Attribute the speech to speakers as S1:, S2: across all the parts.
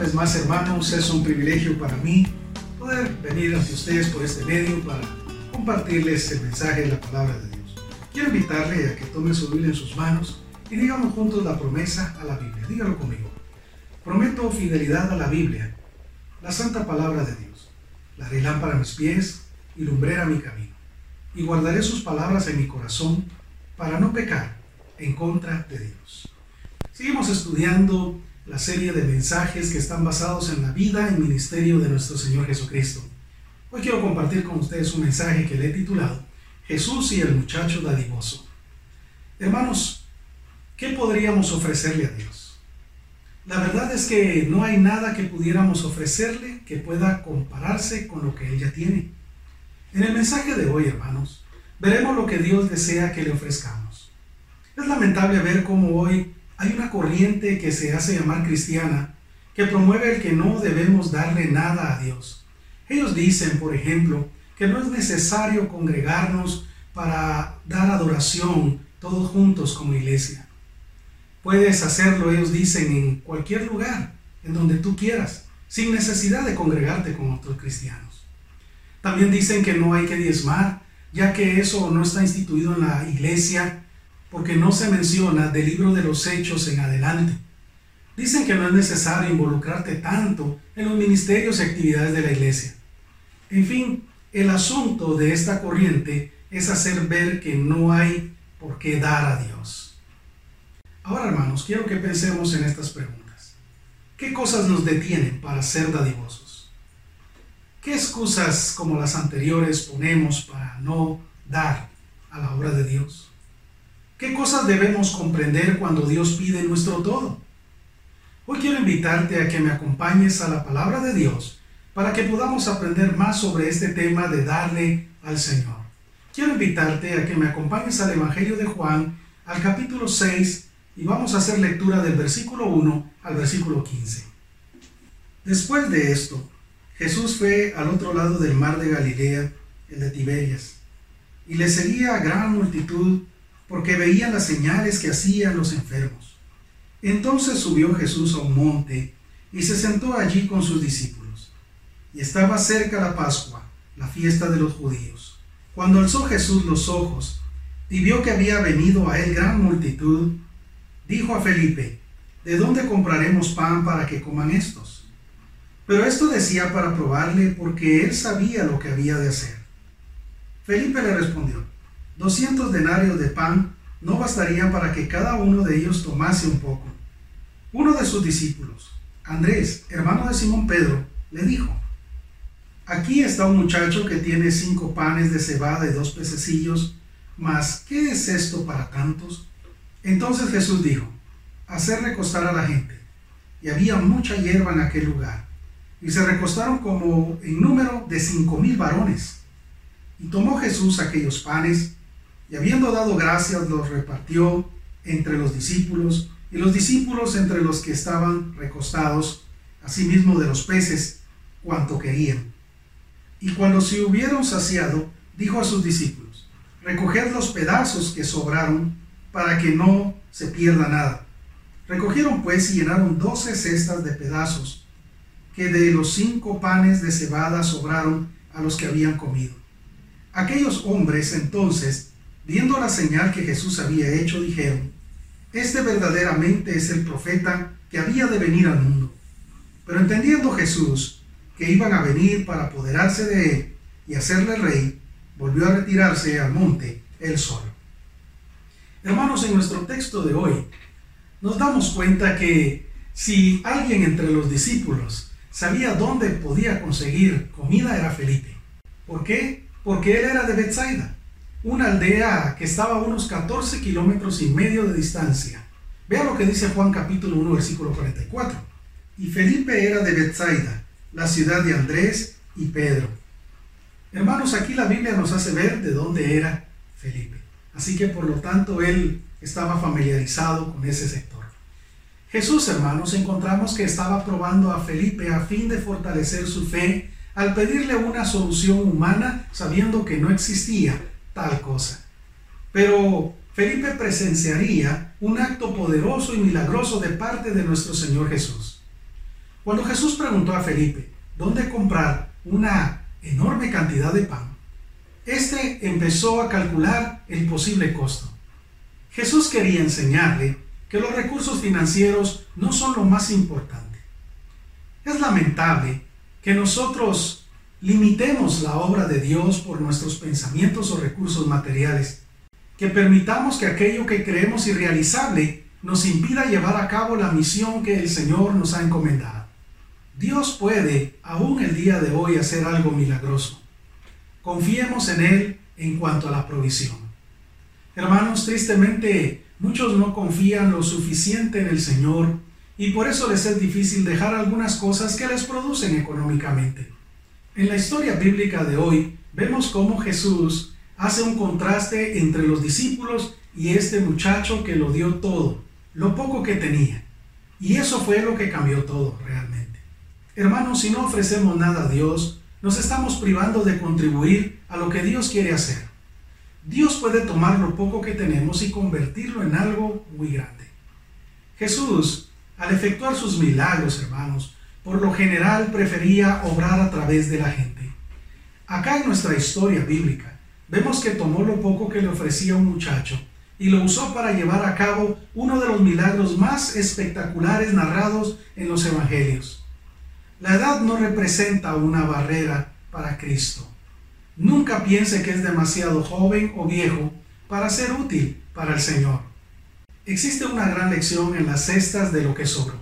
S1: vez más, hermanos, es un privilegio para mí poder venir ante ustedes por este medio para compartirles el mensaje de la palabra de Dios. Quiero invitarle a que tome su Biblia en sus manos y digamos juntos la promesa a la Biblia. Dígalo conmigo. Prometo fidelidad a la Biblia, la santa palabra de Dios. La haré lámpara a mis pies y lumbrera mi camino. Y guardaré sus palabras en mi corazón para no pecar en contra de Dios. Seguimos estudiando la serie de mensajes que están basados en la vida y ministerio de nuestro Señor Jesucristo. Hoy quiero compartir con ustedes un mensaje que le he titulado Jesús y el muchacho dadivoso. Hermanos, ¿qué podríamos ofrecerle a Dios? La verdad es que no hay nada que pudiéramos ofrecerle que pueda compararse con lo que Él ya tiene. En el mensaje de hoy, hermanos, veremos lo que Dios desea que le ofrezcamos. Es lamentable ver cómo hoy hay una corriente que se hace llamar cristiana, que promueve el que no debemos darle nada a Dios. Ellos dicen, por ejemplo, que no es necesario congregarnos para dar adoración todos juntos como iglesia. Puedes hacerlo, ellos dicen, en cualquier lugar, en donde tú quieras, sin necesidad de congregarte con otros cristianos. También dicen que no hay que diezmar, ya que eso no está instituido en la iglesia, porque no se menciona del libro de los Hechos en adelante. Dicen que no es necesario involucrarte tanto en los ministerios y actividades de la iglesia. En fin, el asunto de esta corriente es hacer ver que no hay por qué dar a Dios. Ahora, hermanos, quiero que pensemos en estas preguntas. ¿Qué cosas nos detienen para ser dadivosos? ¿Qué excusas como las anteriores ponemos para no dar a la obra de Dios? ¿Qué cosas debemos comprender cuando Dios pide nuestro todo? Hoy quiero invitarte a que me acompañes a la palabra de Dios para que podamos aprender más sobre este tema de darle al Señor. Quiero invitarte a que me acompañes al Evangelio de Juan, al capítulo 6, y vamos a hacer lectura del versículo 1 al versículo 15. Después de esto, Jesús fue al otro lado del mar de Galilea, el de Tiberias, y le seguía gran multitud porque veían las señales que hacían los enfermos. Entonces subió Jesús a un monte y se sentó allí con sus discípulos. Y estaba cerca la Pascua, la fiesta de los judíos. Cuando alzó Jesús los ojos y vio que había venido a él gran multitud, dijo a Felipe: ¿de dónde compraremos pan para que coman estos? Pero esto decía para probarle, porque él sabía lo que había de hacer. Felipe le respondió: 200 denarios de pan no bastarían para que cada uno de ellos tomase un poco. Uno de sus discípulos, Andrés, hermano de Simón Pedro, le dijo: aquí está un muchacho que tiene 5 panes de cebada y 2 pececillos, mas ¿qué es esto para tantos? Entonces Jesús dijo: hacer recostar a la gente. Y había mucha hierba en aquel lugar, y se recostaron como en número de 5,000 varones. Y tomó Jesús aquellos panes, y habiendo dado gracias, los repartió entre los discípulos, y los discípulos entre los que estaban recostados, asimismo de los peces, cuanto querían. Y cuando se hubieron saciado, dijo a sus discípulos: recoged los pedazos que sobraron, para que no se pierda nada. Recogieron pues y llenaron 12 cestas de pedazos, que de los 5 panes de cebada sobraron a los que habían comido. Aquellos hombres entonces, viendo la señal que Jesús había hecho, dijeron: este verdaderamente es el profeta que había de venir al mundo. Pero entendiendo Jesús que iban a venir para apoderarse de él y hacerle rey, volvió a retirarse al monte él solo. Hermanos, en nuestro texto de hoy nos damos cuenta que si alguien entre los discípulos sabía dónde podía conseguir comida, era Felipe. ¿Por qué? Porque él era de Betsaida, una aldea que estaba a unos 14 kilómetros y medio de distancia. Vea lo que dice Juan capítulo 1, versículo 44. Y Felipe era de Betsaida, la ciudad de Andrés y Pedro. Hermanos, aquí la Biblia nos hace ver de dónde era Felipe. Así que por lo tanto él estaba familiarizado con ese sector. Jesús, hermanos, encontramos que estaba probando a Felipe a fin de fortalecer su fe al pedirle una solución humana, sabiendo que no existía tal cosa. Pero Felipe presenciaría un acto poderoso y milagroso de parte de nuestro Señor Jesús. Cuando Jesús preguntó a Felipe dónde comprar una enorme cantidad de pan, este empezó a calcular el posible costo. Jesús quería enseñarle que los recursos financieros no son lo más importante. Es lamentable que nosotros limitemos la obra de Dios por nuestros pensamientos o recursos materiales, que permitamos que aquello que creemos irrealizable nos impida llevar a cabo la misión que el Señor nos ha encomendado. Dios puede, aún el día de hoy, hacer algo milagroso. Confiemos en Él en cuanto a la provisión. Hermanos, tristemente, muchos no confían lo suficiente en el Señor y por eso les es difícil dejar algunas cosas que les producen económicamente. En la historia bíblica de hoy, vemos cómo Jesús hace un contraste entre los discípulos y este muchacho que lo dio todo, lo poco que tenía. Y eso fue lo que cambió todo realmente. Hermanos, si no ofrecemos nada a Dios, nos estamos privando de contribuir a lo que Dios quiere hacer. Dios puede tomar lo poco que tenemos y convertirlo en algo muy grande. Jesús, al efectuar sus milagros, hermanos, por lo general prefería obrar a través de la gente. Acá en nuestra historia bíblica, vemos que tomó lo poco que le ofrecía un muchacho y lo usó para llevar a cabo uno de los milagros más espectaculares narrados en los evangelios. La edad no representa una barrera para Cristo. Nunca piense que es demasiado joven o viejo para ser útil para el Señor. Existe una gran lección en las cestas de lo que sobró.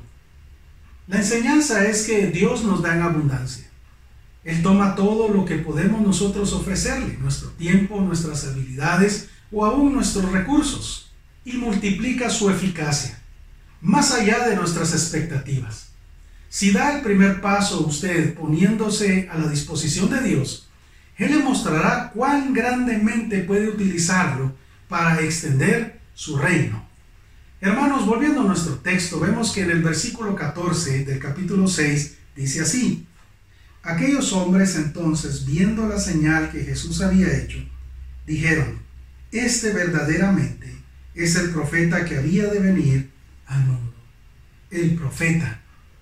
S1: La enseñanza es que Dios nos da en abundancia. Él toma todo lo que podemos nosotros ofrecerle, nuestro tiempo, nuestras habilidades o aún nuestros recursos, y multiplica su eficacia, más allá de nuestras expectativas. Si da el primer paso usted poniéndose a la disposición de Dios, Él le mostrará cuán grandemente puede utilizarlo para extender su reino. Hermanos, volviendo a nuestro texto, vemos que en el versículo 14 del capítulo 6 dice así: aquellos hombres entonces, viendo la señal que Jesús había hecho, dijeron: este verdaderamente es el profeta que había de venir al mundo. El profeta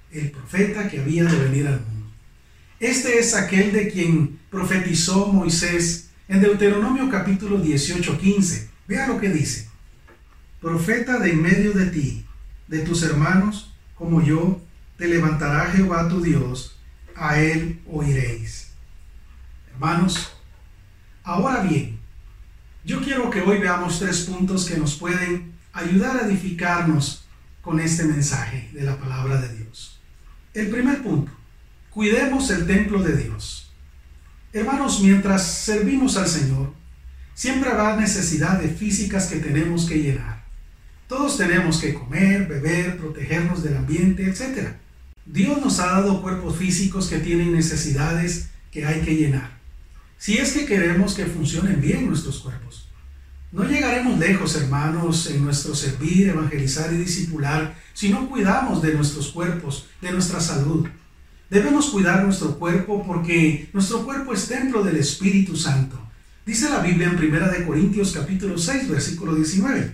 S1: que había de venir al mundo. Este es aquel de quien profetizó Moisés en Deuteronomio capítulo 18:15. Vea lo que dice: profeta de en medio de ti, de tus hermanos, como yo, te levantará Jehová tu Dios, a él oiréis. Hermanos, ahora bien, yo quiero que hoy veamos 3 puntos que nos pueden ayudar a edificarnos con este mensaje de la palabra de Dios. El primer punto: cuidemos el templo de Dios. Hermanos, mientras servimos al Señor, siempre habrá necesidades físicas que tenemos que llenar. Todos tenemos que comer, beber, protegernos del ambiente, etc. Dios nos ha dado cuerpos físicos que tienen necesidades que hay que llenar. Si es que queremos que funcionen bien nuestros cuerpos. No llegaremos lejos, hermanos, en nuestro servir, evangelizar y discipular si no cuidamos de nuestros cuerpos, de nuestra salud. Debemos cuidar nuestro cuerpo porque nuestro cuerpo es templo del Espíritu Santo. Dice la Biblia en 1 Corintios capítulo 6, versículo 19.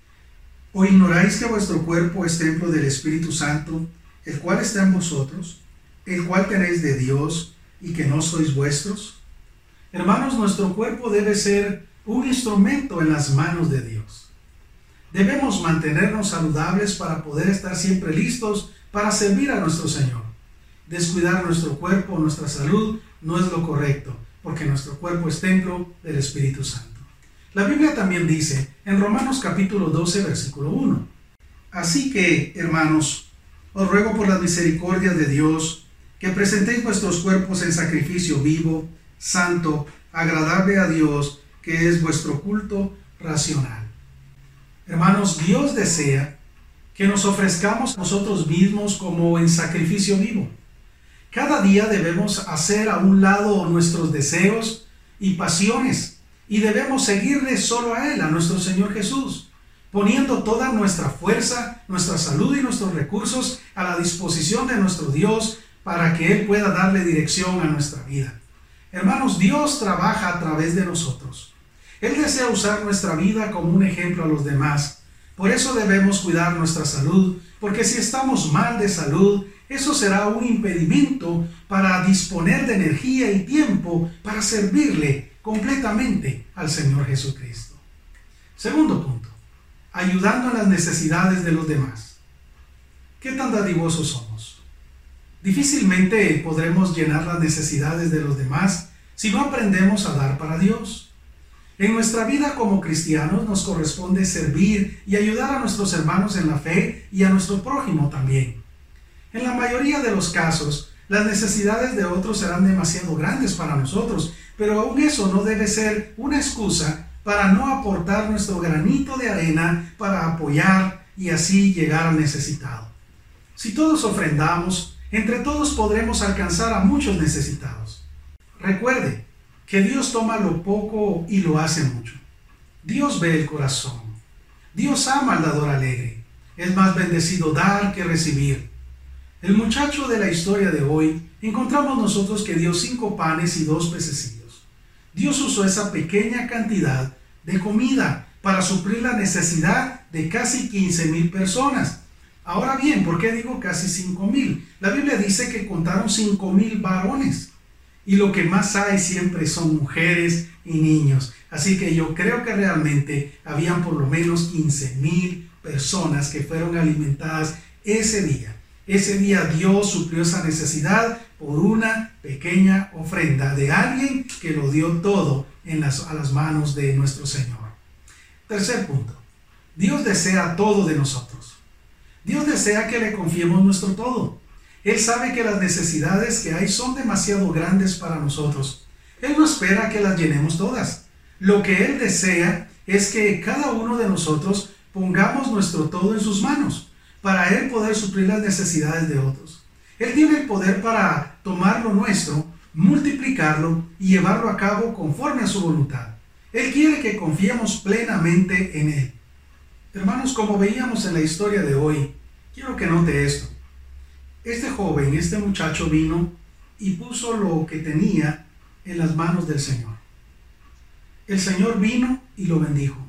S1: ¿O ignoráis que vuestro cuerpo es templo del Espíritu Santo, el cual está en vosotros, el cual tenéis de Dios y que no sois vuestros? Hermanos, nuestro cuerpo debe ser un instrumento en las manos de Dios. Debemos mantenernos saludables para poder estar siempre listos para servir a nuestro Señor. Descuidar nuestro cuerpo, nuestra salud, no es lo correcto, porque nuestro cuerpo es templo del Espíritu Santo. La Biblia también dice en Romanos capítulo 12, versículo 1: así que, hermanos, os ruego por las misericordias de Dios, que presentéis vuestros cuerpos en sacrificio vivo, santo, agradable a Dios, que es vuestro culto racional. Hermanos, Dios desea que nos ofrezcamos nosotros mismos como en sacrificio vivo. Cada día debemos hacer a un lado nuestros deseos y pasiones y debemos seguirle solo a Él, a nuestro Señor Jesús, poniendo toda nuestra fuerza, nuestra salud y nuestros recursos a la disposición de nuestro Dios para que Él pueda darle dirección a nuestra vida. Hermanos, Dios trabaja a través de nosotros. Él desea usar nuestra vida como un ejemplo a los demás. Por eso debemos cuidar nuestra salud, porque si estamos mal de salud, eso será un impedimento para disponer de energía y tiempo para servirle completamente al Señor Jesucristo. Segundo punto, ayudando en las necesidades de los demás. ¿Qué tan dadivosos somos? Difícilmente podremos llenar las necesidades de los demás si no aprendemos a dar para Dios. En nuestra vida como cristianos nos corresponde servir y ayudar a nuestros hermanos en la fe y a nuestro prójimo también. En la mayoría de los casos, las necesidades de otros serán demasiado grandes para nosotros, pero aún eso no debe ser una excusa para no aportar nuestro granito de arena para apoyar y así llegar al necesitado. Si todos ofrendamos, entre todos podremos alcanzar a muchos necesitados. Recuerde que Dios toma lo poco y lo hace mucho. Dios ve el corazón. Dios ama al dador alegre. Es más bendecido dar que recibir. El muchacho de la historia de hoy, encontramos nosotros que dio 5 panes y 2 pececillos. Dios usó esa pequeña cantidad de comida para suplir la necesidad de casi 15,000 personas. Ahora bien, ¿por qué digo casi 5,000? La Biblia dice que contaron 5,000 varones. Y lo que más hay siempre son mujeres y niños. Así que yo creo que realmente habían por lo menos 15,000 personas que fueron alimentadas ese día. Ese día Dios suplió esa necesidad por una pequeña ofrenda de alguien que lo dio todo a las manos de nuestro Señor. Tercer punto. Dios desea todo de nosotros. Dios desea que le confiemos nuestro todo. Él sabe que las necesidades que hay son demasiado grandes para nosotros. Él no espera que las llenemos todas. Lo que Él desea es que cada uno de nosotros pongamos nuestro todo en sus manos, para Él poder suplir las necesidades de otros. Él tiene el poder para tomar lo nuestro, multiplicarlo y llevarlo a cabo conforme a su voluntad. Él quiere que confiemos plenamente en Él. Hermanos, como veíamos en la historia de hoy, quiero que note esto. Este joven, este muchacho vino y puso lo que tenía en las manos del Señor. El Señor vino y lo bendijo.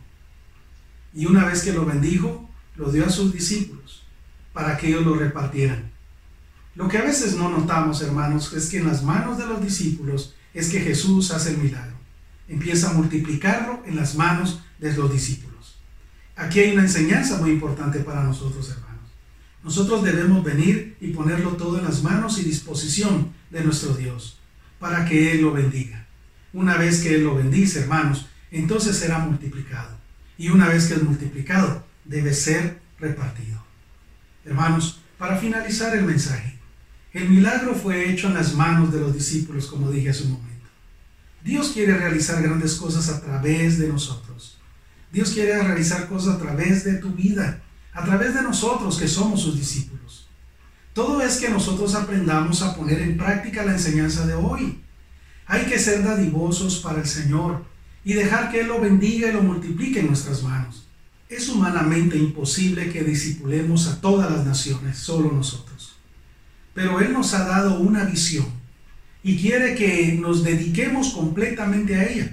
S1: Y una vez que lo bendijo, lo dio a sus discípulos para que ellos lo repartieran. Lo que a veces no notamos, hermanos, es que en las manos de los discípulos es que Jesús hace el milagro. Empieza a multiplicarlo en las manos de los discípulos. Aquí hay una enseñanza muy importante para nosotros, hermanos. Nosotros debemos venir y ponerlo todo en las manos y disposición de nuestro Dios para que Él lo bendiga. Una vez que Él lo bendice, hermanos, entonces será multiplicado. Y una vez que es multiplicado, debe ser repartido. Hermanos, para finalizar el mensaje, el milagro fue hecho en las manos de los discípulos, como dije hace un momento. Dios quiere realizar grandes cosas a través de nosotros. Dios quiere realizar cosas a través de tu vida, a través de nosotros que somos sus discípulos. Todo es que nosotros aprendamos a poner en práctica la enseñanza de hoy. Hay que ser dadivosos para el Señor y dejar que Él lo bendiga y lo multiplique en nuestras manos. Es humanamente imposible que discipulemos a todas las naciones, solo nosotros. Pero Él nos ha dado una visión y quiere que nos dediquemos completamente a ella.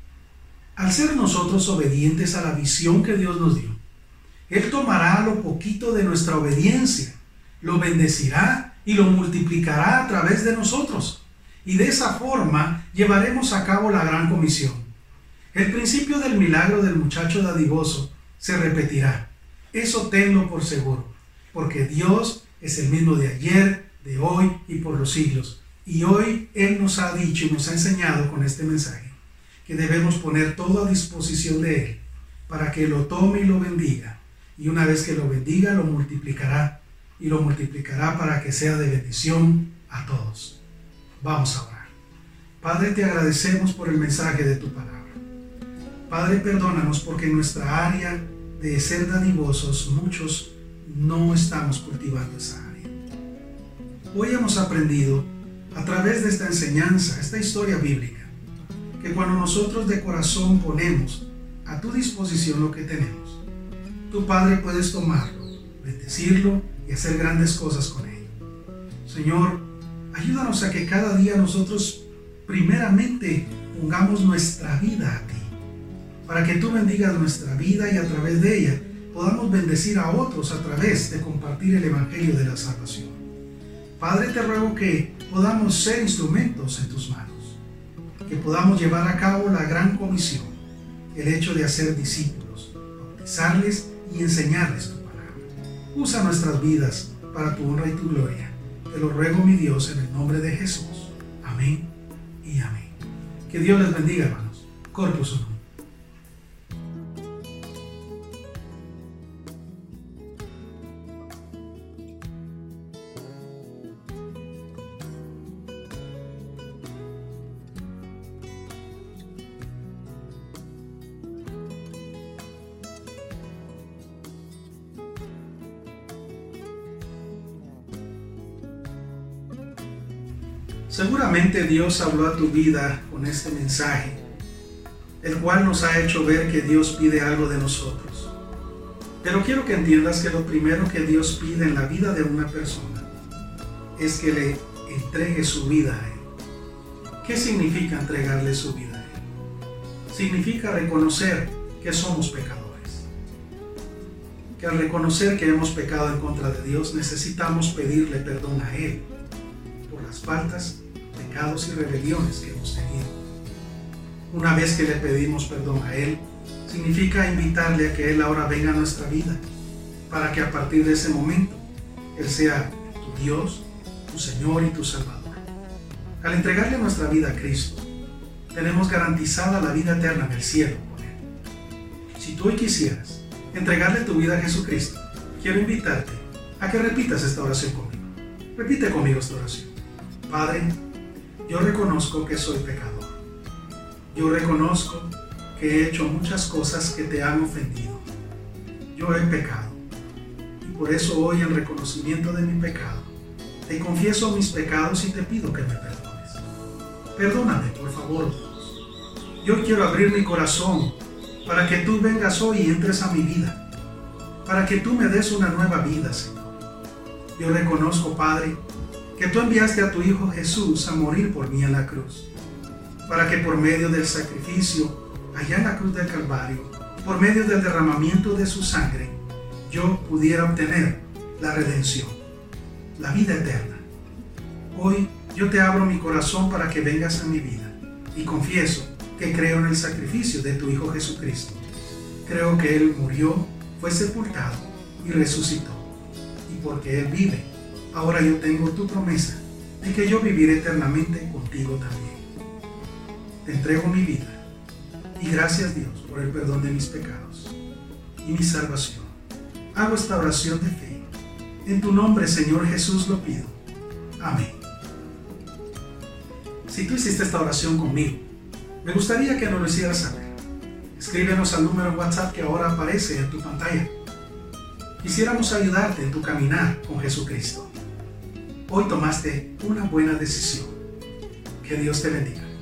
S1: Al ser nosotros obedientes a la visión que Dios nos dio, Él tomará lo poquito de nuestra obediencia, lo bendecirá y lo multiplicará a través de nosotros. Y de esa forma llevaremos a cabo la gran comisión. El principio del milagro del muchacho dadivoso se repetirá. Eso tenlo por seguro, porque Dios es el mismo de ayer, de hoy y por los siglos. Y hoy Él nos ha dicho y nos ha enseñado con este mensaje que debemos poner todo a disposición de Él para que lo tome y lo bendiga. Y una vez que lo bendiga, lo multiplicará. Y lo multiplicará para que sea de bendición a todos. Vamos a orar. Padre, te agradecemos por el mensaje de tu palabra. Padre, perdónanos porque en nuestra área de ser dadivosos, muchos no estamos cultivando esa área. Hoy hemos aprendido a través de esta enseñanza, esta historia bíblica, que cuando nosotros de corazón ponemos a tu disposición lo que tenemos, tu Padre puedes tomarlo, bendecirlo y hacer grandes cosas con ello. Señor, ayúdanos a que cada día nosotros primeramente pongamos nuestra vida a ti, para que tú bendigas nuestra vida y a través de ella podamos bendecir a otros a través de compartir el Evangelio de la salvación. Padre, te ruego que podamos ser instrumentos en tus manos, que podamos llevar a cabo la gran comisión, el hecho de hacer discípulos, bautizarles y enseñarles tu palabra. Usa nuestras vidas para tu honra y tu gloria. Te lo ruego, mi Dios, en el nombre de Jesús. Amén y amén. Que Dios les bendiga, hermanos. Corpus Unum. Seguramente Dios habló a tu vida con este mensaje, el cual nos ha hecho ver que Dios pide algo de nosotros. Pero quiero que entiendas que lo primero que Dios pide en la vida de una persona es que le entregue su vida a Él. ¿Qué significa entregarle su vida a Él? Significa reconocer que somos pecadores. Que al reconocer que hemos pecado en contra de Dios, necesitamos pedirle perdón a Él por las faltas, pecados y rebeliones que hemos tenido. Una vez que le pedimos perdón a Él, significa invitarle a que Él ahora venga a nuestra vida, para que a partir de ese momento Él sea tu Dios, tu Señor y tu Salvador. Al entregarle nuestra vida a Cristo, tenemos garantizada la vida eterna en el cielo con Él. Si tú hoy quisieras entregarle tu vida a Jesucristo, quiero invitarte a que repitas esta oración conmigo. Repite conmigo esta oración. Padre, yo reconozco que soy pecador. Yo reconozco que he hecho muchas cosas que te han ofendido. Yo he pecado. Y por eso hoy, en reconocimiento de mi pecado, te confieso mis pecados y te pido que me perdones. Perdóname, por favor, Dios. Yo quiero abrir mi corazón para que tú vengas hoy y entres a mi vida, para que tú me des una nueva vida, Señor. Yo reconozco, Padre, que tú enviaste a tu Hijo Jesús a morir por mí en la cruz, para que por medio del sacrificio allá en la cruz del Calvario, por medio del derramamiento de su sangre, yo pudiera obtener la redención, la vida eterna. Hoy yo te abro mi corazón para que vengas a mi vida y confieso que creo en el sacrificio de tu Hijo Jesucristo. Creo que Él murió, fue sepultado y resucitó. Y porque Él vive, ahora yo tengo tu promesa de que yo viviré eternamente contigo también. Te entrego mi vida y gracias, Dios, por el perdón de mis pecados y mi salvación. Hago esta oración de fe. En tu nombre, Señor Jesús, lo pido. Amén. Si tú hiciste esta oración conmigo, me gustaría que nos lo hicieras saber. Escríbenos al número en WhatsApp que ahora aparece en tu pantalla. Quisiéramos ayudarte en tu caminar con Jesucristo. Hoy tomaste una buena decisión. Que Dios te bendiga.